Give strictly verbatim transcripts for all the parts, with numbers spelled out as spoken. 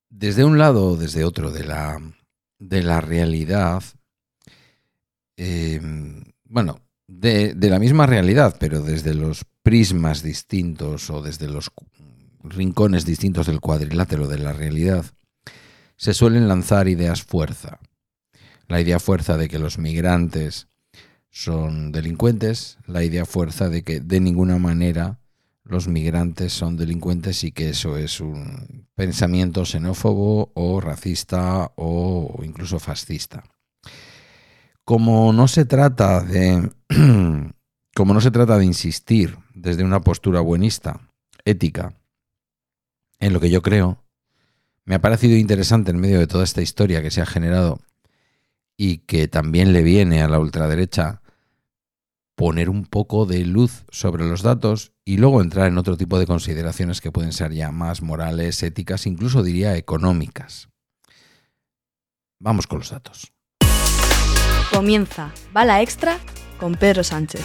desde un lado o desde otro de la, de la realidad, eh, bueno, de, de la misma realidad, pero desde los prismas distintos o desde los rincones distintos del cuadrilátero de la realidad, se suelen lanzar ideas fuerza. La idea fuerza de que los migrantes son delincuentes, la idea fuerza de que de ninguna manera los migrantes son delincuentes y que eso es un pensamiento xenófobo o racista o incluso fascista. Como no se trata de, como no se trata de insistir desde una postura buenista, ética, en lo que yo creo, me ha parecido interesante en medio de toda esta historia que se ha generado y que también le viene a la ultraderecha poner un poco de luz sobre los datos y luego entrar en otro tipo de consideraciones que pueden ser ya más morales, éticas, incluso diría económicas. Vamos con los datos. Comienza Bala Extra con Pedro Sánchez.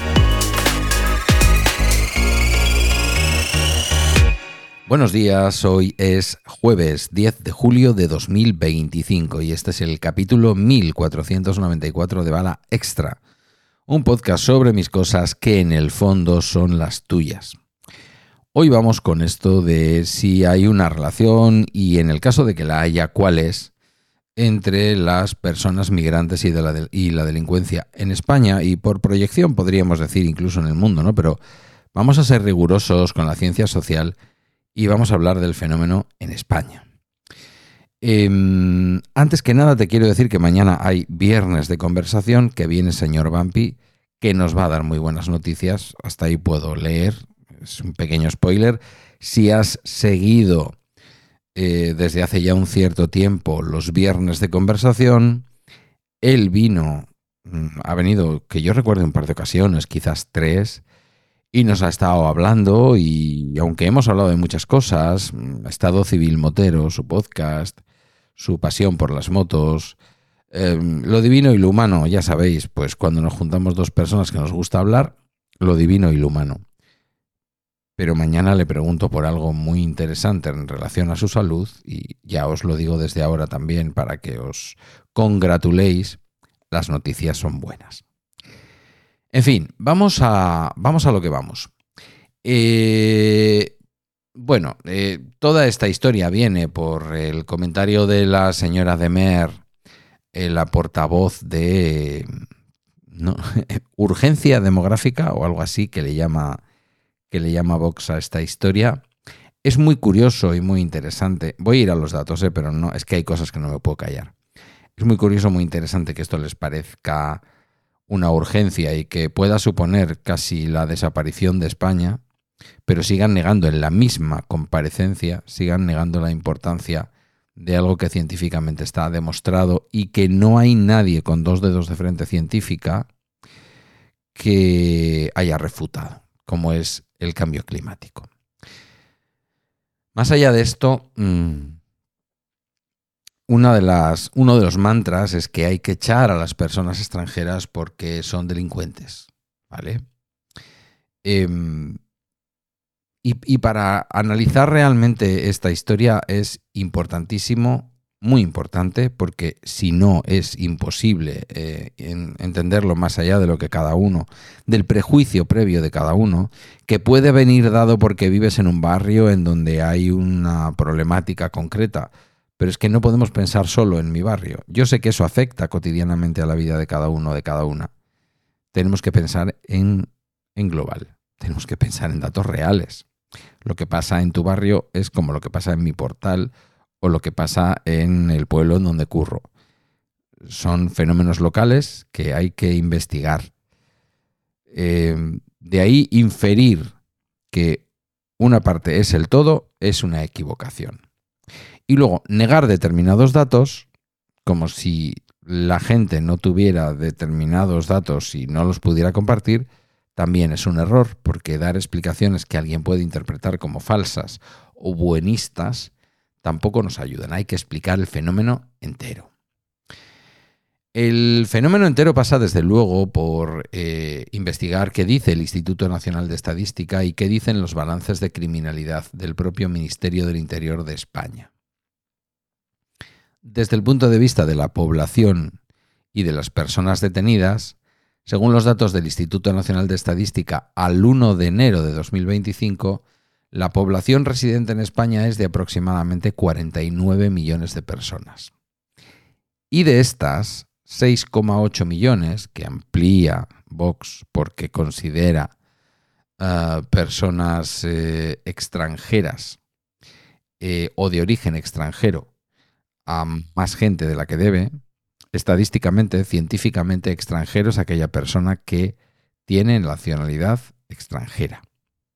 Buenos días, hoy es jueves diez de julio de dos mil veinticinco y este es el capítulo mil cuatrocientos noventa y cuatro de Bala Extra, un podcast sobre mis cosas que en el fondo son las tuyas. Hoy vamos con esto de si hay una relación y en el caso de que la haya, ¿cuál es?, entre las personas migrantes y, de la, de, y la delincuencia en España y por proyección podríamos decir incluso en el mundo, ¿no? Pero vamos a ser rigurosos con la ciencia social y vamos a hablar del fenómeno en España. Eh, antes que nada te quiero decir que mañana hay viernes de conversación, que viene el señor Vampi, que nos va a dar muy buenas noticias. Hasta ahí puedo leer, es un pequeño spoiler. Si has seguido eh, desde hace ya un cierto tiempo los viernes de conversación, él vino, ha venido, que yo recuerde un par de ocasiones, quizás tres, y nos ha estado hablando y aunque hemos hablado de muchas cosas, Estado Civil Motero, su podcast, su pasión por las motos, eh, lo divino y lo humano, ya sabéis, pues cuando nos juntamos dos personas que nos gusta hablar, lo divino y lo humano. Pero mañana le pregunto por algo muy interesante en relación a su salud y ya os lo digo desde ahora también para que os congratuléis, las noticias son buenas. En fin, vamos a, vamos a lo que vamos. Eh, bueno, eh, toda esta historia viene por el comentario de la señora Demer, eh, la portavoz de no, urgencia demográfica o algo así que le llama, que le llama Vox a esta historia. Es muy curioso y muy interesante. Voy a ir a los datos, eh, pero no, es que hay cosas que no me puedo callar. Es muy curioso, muy interesante que esto les parezca una urgencia y que pueda suponer casi la desaparición de España, pero sigan negando en la misma comparecencia, sigan negando la importancia de algo que científicamente está demostrado y que no hay nadie con dos dedos de frente científica que haya refutado, como es el cambio climático. Más allá de esto, mmm, Una de las, uno de los mantras es que hay que echar a las personas extranjeras porque son delincuentes, ¿vale? Eh, y, y para analizar realmente esta historia es importantísimo, muy importante, porque si no es imposible eh, en, entenderlo más allá de lo que cada uno, del prejuicio previo de cada uno, que puede venir dado porque vives en un barrio en donde hay una problemática concreta. Pero es que no podemos pensar solo en mi barrio. Yo sé que eso afecta cotidianamente a la vida de cada uno, de cada una. Tenemos que pensar en, en global. Tenemos que pensar en datos reales. Lo que pasa en tu barrio es como lo que pasa en mi portal o lo que pasa en el pueblo en donde curro. Son fenómenos locales que hay que investigar. Eh, de ahí inferir que una parte es el todo es una equivocación. Y luego, negar determinados datos, como si la gente no tuviera determinados datos y no los pudiera compartir, también es un error, porque dar explicaciones que alguien puede interpretar como falsas o buenistas tampoco nos ayudan. Hay que explicar el fenómeno entero. El fenómeno entero pasa, desde luego, por eh, investigar qué dice el Instituto Nacional de Estadística y qué dicen los balances de criminalidad del propio Ministerio del Interior de España. Desde el punto de vista de la población y de las personas detenidas, según los datos del Instituto Nacional de Estadística, al primero de enero de dos mil veinticinco, la población residente en España es de aproximadamente cuarenta y nueve millones de personas. Y de estas, seis coma ocho millones, que amplía Vox porque considera uh, personas eh, extranjeras eh, o de origen extranjero a más gente de la que debe, estadísticamente, científicamente, extranjero es aquella persona que tiene nacionalidad extranjera.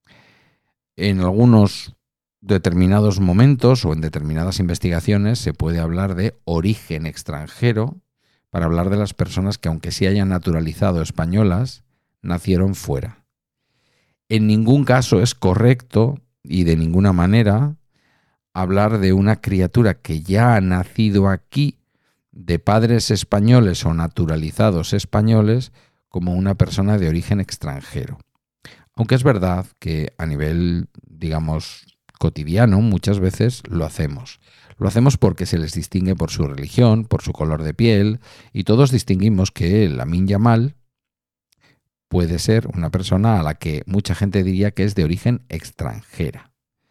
En algunos determinados momentos o en determinadas investigaciones se puede hablar de origen extranjero para hablar de las personas que, aunque sí hayan naturalizado españolas, nacieron fuera. En ningún caso es correcto y de ninguna manera hablar de una criatura que ya ha nacido aquí de padres españoles o naturalizados españoles como una persona de origen extranjero. Aunque es verdad que a nivel, digamos, cotidiano muchas veces lo hacemos. Lo hacemos porque se les distingue por su religión, por su color de piel, y todos distinguimos que Lamine Yamal puede ser una persona a la que mucha gente diría que es de origen extranjera.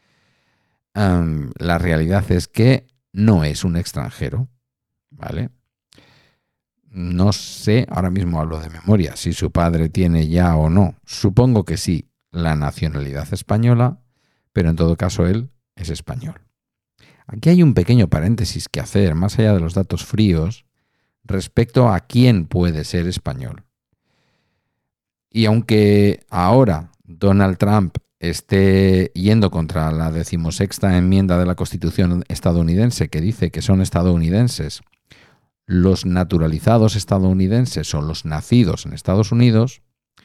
Um, la realidad es que no es un extranjero, ¿vale? No sé, ahora mismo hablo de memoria, si su padre tiene ya o no. Supongo que sí, la nacionalidad española, pero en todo caso él es español. Aquí hay un pequeño paréntesis que hacer, más allá de los datos fríos, respecto a quién puede ser español. Y aunque ahora Donald Trump esté yendo contra la decimosexta enmienda de la Constitución estadounidense que dice que son estadounidenses los naturalizados estadounidenses o los nacidos en Estados Unidos,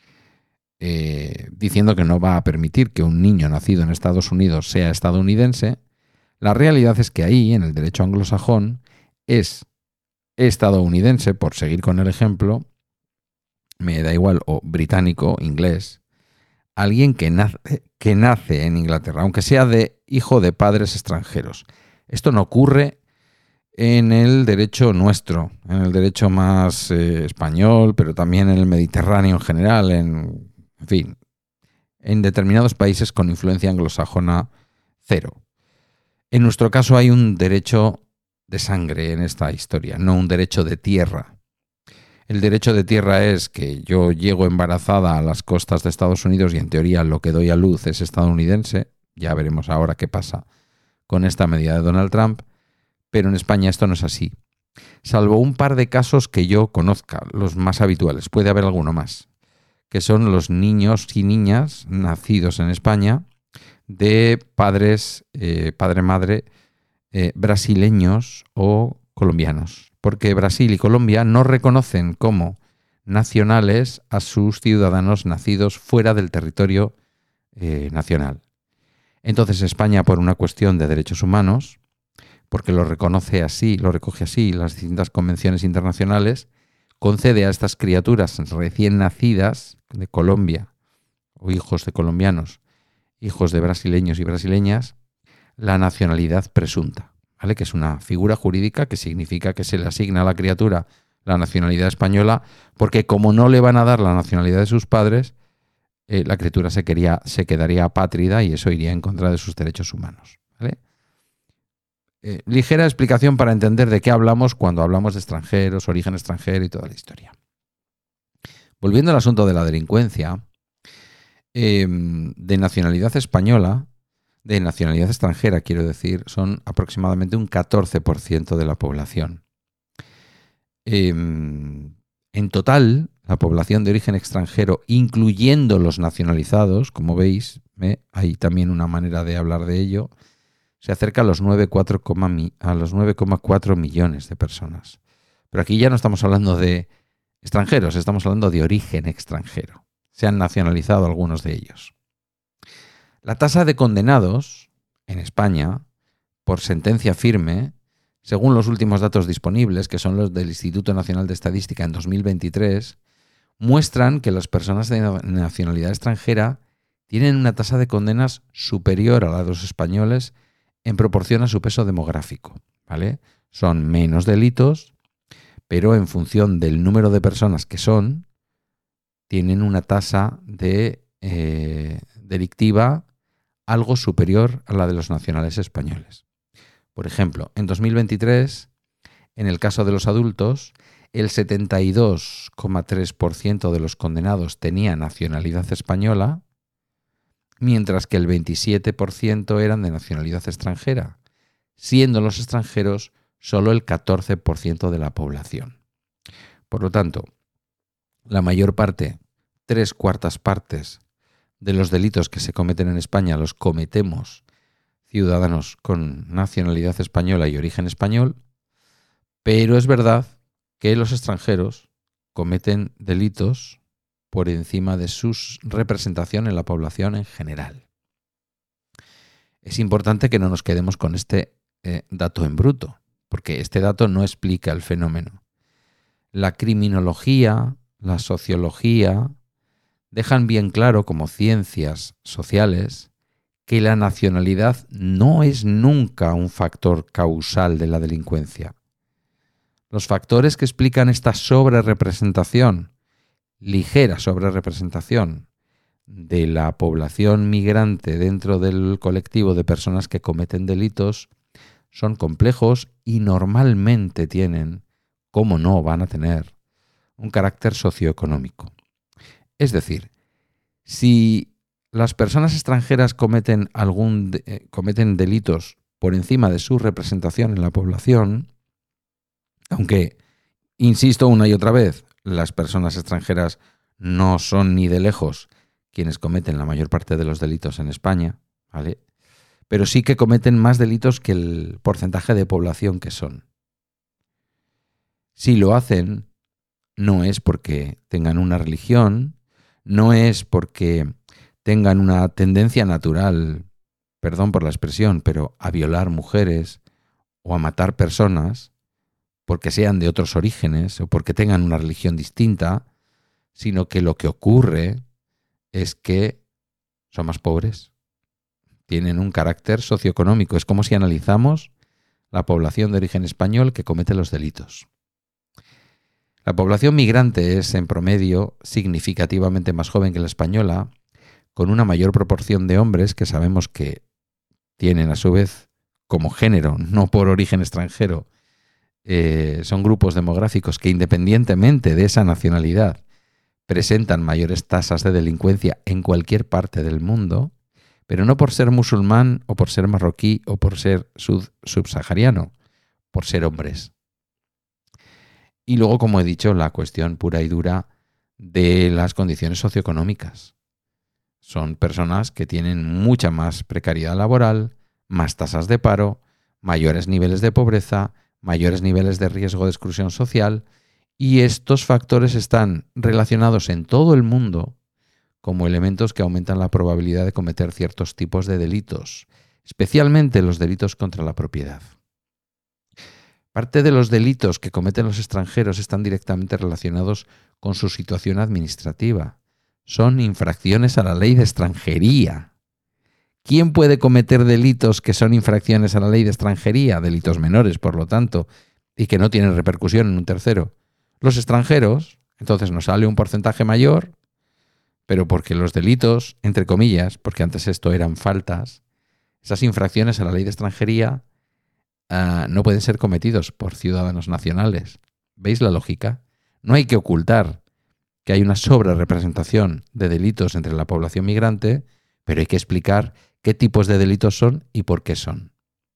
eh, diciendo que no va a permitir que un niño nacido en Estados Unidos sea estadounidense, la realidad es que ahí, en el derecho anglosajón, es estadounidense, por seguir con el ejemplo, me da igual, o británico, inglés, alguien que nace, que nace en Inglaterra, aunque sea de hijo de padres extranjeros. Esto no ocurre en el derecho nuestro, en el derecho más eh, español, pero también en el Mediterráneo en general, en, en fin, en determinados países con influencia anglosajona cero. En nuestro caso hay un derecho de sangre en esta historia, no un derecho de tierra. El derecho de tierra es que yo llego embarazada a las costas de Estados Unidos y en teoría lo que doy a luz es estadounidense. Ya veremos ahora qué pasa con esta medida de Donald Trump. Pero en España esto no es así. Salvo un par de casos que yo conozca, los más habituales, puede haber alguno más, que son los niños y niñas nacidos en España de padres, eh, padre-madre, eh, brasileños o colombianos. Porque Brasil y Colombia no reconocen como nacionales a sus ciudadanos nacidos fuera del territorio eh, nacional. Entonces España, por una cuestión de derechos humanos, porque lo reconoce así, lo recoge así las distintas convenciones internacionales, concede a estas criaturas recién nacidas de Colombia o hijos de colombianos, hijos de brasileños y brasileñas, la nacionalidad presunta, ¿vale? Que es una figura jurídica que significa que se le asigna a la criatura la nacionalidad española, porque como no le van a dar la nacionalidad de sus padres, eh, la criatura se, quería, se quedaría apátrida y eso iría en contra de sus derechos humanos, ¿vale? Eh, ligera explicación para entender de qué hablamos cuando hablamos de extranjeros, origen extranjero y toda la historia. Volviendo al asunto de la delincuencia, eh, de nacionalidad española, de nacionalidad extranjera, quiero decir, son aproximadamente un catorce por ciento de la población. Eh, en total, la población de origen extranjero, incluyendo los nacionalizados, como veis, ¿eh? Hay también una manera de hablar de ello, se acerca a los nueve coma cuatro millones de personas. Pero aquí ya no estamos hablando de extranjeros, estamos hablando de origen extranjero. Se han nacionalizado algunos de ellos. La tasa de condenados en España, por sentencia firme, según los últimos datos disponibles, que son los del Instituto Nacional de Estadística en dos mil veintitrés, muestran que las personas de nacionalidad extranjera tienen una tasa de condenas superior a la de los españoles en proporción a su peso demográfico, ¿vale? son menos delitos, pero en función del número de personas que son, tienen una tasa de, eh, delictiva algo superior a la de los nacionales españoles. Por ejemplo, en dos mil veintitrés, en el caso de los adultos, el setenta y dos coma tres por ciento de los condenados tenía nacionalidad española, mientras que el veintisiete por ciento eran de nacionalidad extranjera, siendo los extranjeros solo el catorce por ciento de la población. Por lo tanto, la mayor parte, tres cuartas partes, de los delitos que se cometen en España los cometemos ciudadanos con nacionalidad española y origen español, pero es verdad que los extranjeros cometen delitos por encima de su representación en la población en general. Es importante que no nos quedemos con este eh, dato en bruto, porque este dato no explica el fenómeno. La criminología, la sociología, dejan bien claro como ciencias sociales que la nacionalidad no es nunca un factor causal de la delincuencia. Los factores que explican esta sobrerepresentación, ligera sobrerepresentación de la población migrante dentro del colectivo de personas que cometen delitos, son complejos y normalmente tienen, como no van a tener, un carácter socioeconómico. Es decir, si las personas extranjeras cometen, algún, eh, cometen delitos por encima de su representación en la población, aunque, insisto una y otra vez, las personas extranjeras no son ni de lejos quienes cometen la mayor parte de los delitos en España, ¿vale? Pero sí que cometen más delitos que el porcentaje de población que son. Si lo hacen, no es porque tengan una religión, no es porque tengan una tendencia natural, perdón por la expresión, pero a violar mujeres o a matar personas, porque sean de otros orígenes o porque tengan una religión distinta, sino que lo que ocurre es que son más pobres, tienen un carácter socioeconómico. Es como si analizamos la población de origen español que comete los delitos. La población migrante es, en promedio, significativamente más joven que la española, con una mayor proporción de hombres que sabemos que tienen, a su vez, como género, no por origen extranjero, eh, son grupos demográficos que, independientemente de esa nacionalidad, presentan mayores tasas de delincuencia en cualquier parte del mundo, pero no por ser musulmán o por ser marroquí o por ser sub- subsahariano, por ser hombres. Y luego, como he dicho, la cuestión pura y dura de las condiciones socioeconómicas. Son personas que tienen mucha más precariedad laboral, más tasas de paro, mayores niveles de pobreza, mayores niveles de riesgo de exclusión social, y estos factores están relacionados en todo el mundo como elementos que aumentan la probabilidad de cometer ciertos tipos de delitos, especialmente los delitos contra la propiedad. Parte de los delitos que cometen los extranjeros están directamente relacionados con su situación administrativa. Son infracciones a la ley de extranjería. ¿Quién puede cometer delitos que son infracciones a la ley de extranjería? Delitos menores, por lo tanto, y que no tienen repercusión en un tercero. Los extranjeros, entonces nos sale un porcentaje mayor, pero porque los delitos, entre comillas, porque antes esto eran faltas, esas infracciones a la ley de extranjería uh, no pueden ser cometidos por ciudadanos nacionales. ¿Veis la lógica? No hay que ocultar que hay una sobrerepresentación de delitos entre la población migrante, pero hay que explicar qué tipos de delitos son y por qué son.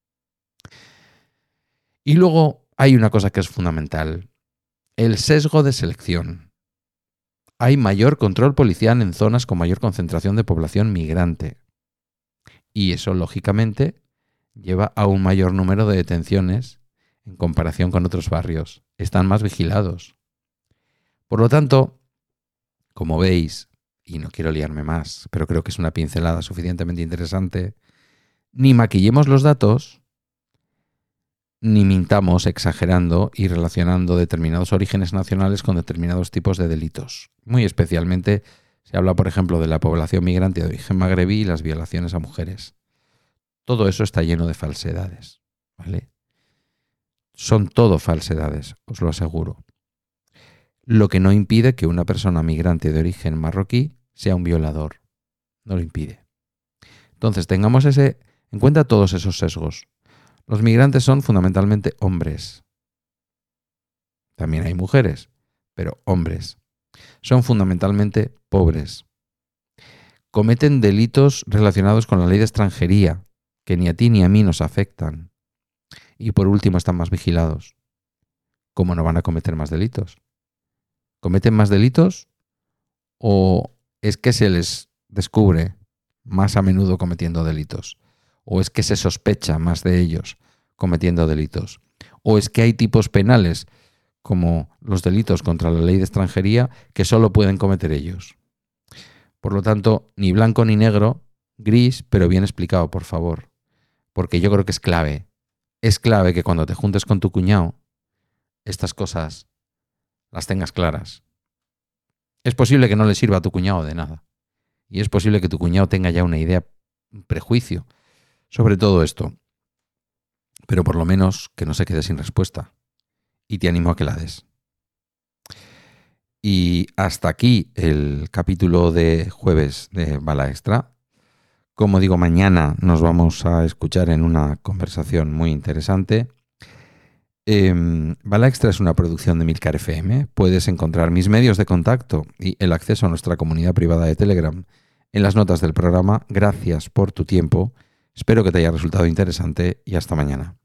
Y luego hay una cosa que es fundamental, el sesgo de selección. Hay mayor control policial en zonas con mayor concentración de población migrante. Y eso, lógicamente, lleva a un mayor número de detenciones en comparación con otros barrios. Están más vigilados. Por lo tanto, como veis, y no quiero liarme más, pero creo que es una pincelada suficientemente interesante, ni maquillemos los datos, ni mintamos exagerando y relacionando determinados orígenes nacionales con determinados tipos de delitos. Muy especialmente se habla, por ejemplo, de la población migrante de origen magrebí y las violaciones a mujeres. Todo eso está lleno de falsedades, ¿vale? Son todo falsedades, os lo aseguro. Lo que no impide que una persona migrante de origen marroquí sea un violador. No lo impide. Entonces, tengamos ese, en cuenta todos esos sesgos. Los migrantes son fundamentalmente hombres. También hay mujeres, pero hombres. Son fundamentalmente pobres. Cometen delitos relacionados con la ley de extranjería, que ni a ti ni a mí nos afectan. Y por último, están más vigilados. ¿Cómo no van a cometer más delitos? ¿Cometen más delitos o es que se les descubre más a menudo cometiendo delitos? ¿O es que se sospecha más de ellos cometiendo delitos? ¿O es que hay tipos penales, como los delitos contra la ley de extranjería, que solo pueden cometer ellos? Por lo tanto, ni blanco ni negro, gris, pero bien explicado, por favor. Porque yo creo que es clave. Es clave que cuando te juntes con tu cuñado, estas cosas las tengas claras. Es posible que no le sirva a tu cuñado de nada. Y es posible que tu cuñado tenga ya una idea, un prejuicio sobre todo esto. Pero por lo menos que no se quede sin respuesta. Y te animo a que la des. Y hasta aquí el capítulo de jueves de Bala Extra. Como digo, mañana nos vamos a escuchar en una conversación muy interesante. Eh, Bala Extra es una producción de Milcar F M. Puedes encontrar mis medios de contacto y el acceso a nuestra comunidad privada de Telegram en las notas del programa. Gracias por tu tiempo. Espero que te haya resultado interesante y hasta mañana.